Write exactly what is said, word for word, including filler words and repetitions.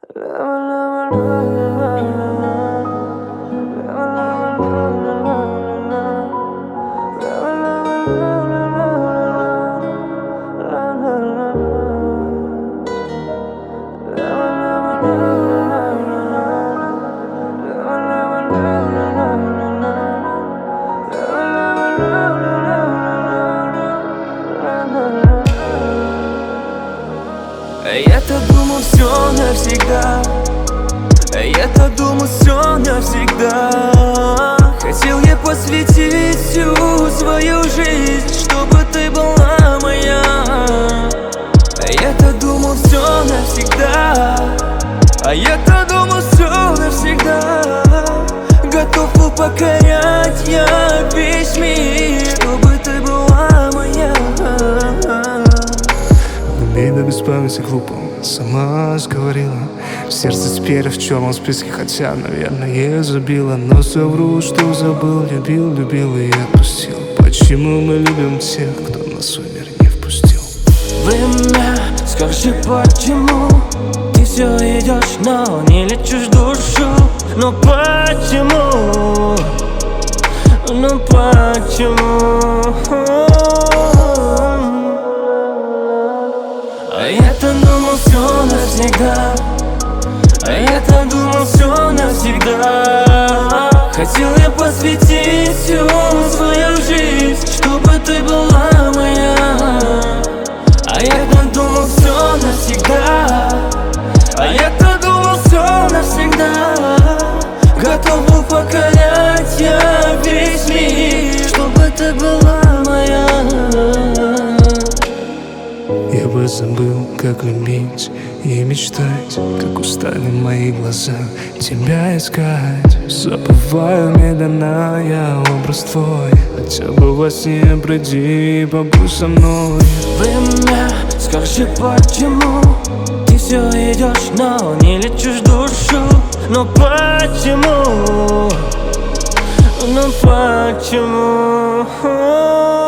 Я-то думал все навсегда, я-то думал все навсегда. Хотел я посвятить всю свою жизнь, чтобы ты была моя. Я-то думал все навсегда, а я-то думал все навсегда. Готов был покорять я весь мир, чтобы ты была моя. Беда без памяти глупо, сама говорила. Сердце теперь в черном списке, хотя, наверное, я забила. Но совру, что забыл, любил, любил и отпустил. Почему мы любим тех, кто нас в свой мир не впустил? Время, скажи, почему ты все идешь, но не лечишь душу? Ну почему? Ну почему? А я-то думал все навсегда, а я-то думал все навсегда. Хотел я посвятить всю свою жизнь, чтобы ты была моя. А я-то думал все навсегда, а я-то думал все навсегда. Готов был покорять я весь мир, чтобы ты была моя. Я бы забыл, как любить и мечтать, как устали мои глаза тебя искать. Забываю медленно я образ твой, хотя бы во сне приди и побудь со мной. Время, скажи, почему ты все идешь, но не лечишь душу? Ну почему? Ну почему?